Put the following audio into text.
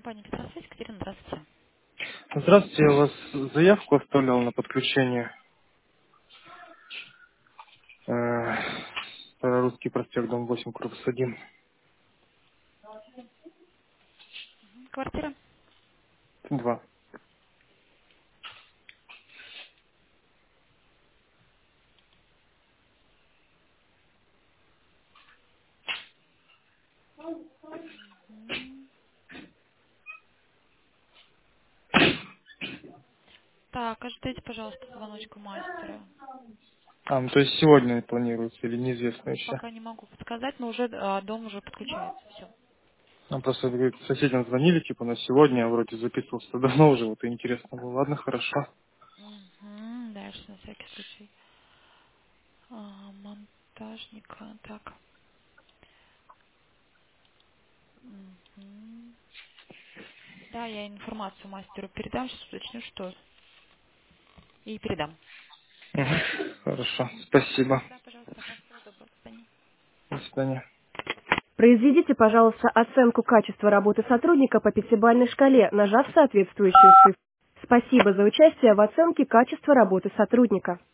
Компания «Петросвязь», Екатерина, здравствуйте. Здравствуйте, я у вас заявку оставлял на подключение. Старорусский проспект, дом 8, корпус 1, Квартира. 2. Мгм. Так, ожидайте, пожалуйста, звоночку мастера. Ну то есть сегодня планируется или неизвестно еще? Пока не могу подсказать, но уже дом уже подключается. Все. Просто говорит, соседям звонили, типа, на сегодня, я вроде записывался давно уже, вот и интересно было. Ладно, хорошо. Угу. Дальше на всякий случай. Монтажника. Так. Мгм. Да, я информацию мастеру передам, сейчас уточню, что. И передам. Мгм. Хорошо, спасибо. Да, пожалуйста. Ага, всего доброго. До свидания. До свидания. Произведите, пожалуйста, оценку качества работы сотрудника по пятибалльной шкале, нажав соответствующую цифру. Спасибо за участие в оценке качества работы сотрудника.